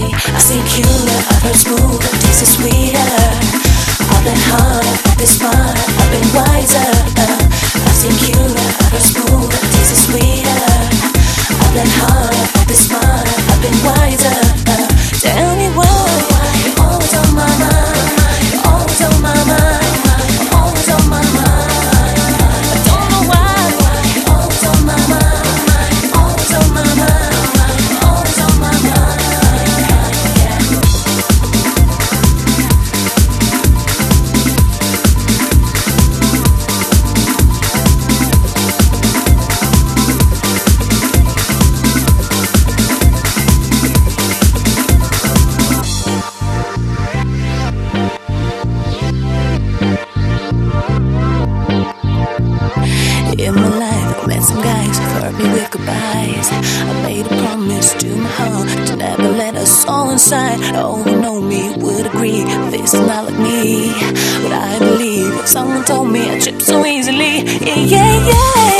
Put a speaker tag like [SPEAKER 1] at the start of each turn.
[SPEAKER 1] I've seen cuter, I've heard smoother, tasted sweeter. I've been harder, I've been smarter, I've been wiser. I've seen cuter, I've heard smoother, tasted sweeter. I've been harder, I've been smarter, I've been wiser. Tell me why you're always on my mind. You're always on my mind. You're always on my mind. I don't know why you're always on my mind. You're always on my mind. You're always on my mind. In my life, I met some guys who hurt me with goodbyes. I made a promise to my heart to never let a soul inside. Oh, who know me would agree, this is not like me. But I believe someone told me I trip so easily. Yeah, yeah, yeah.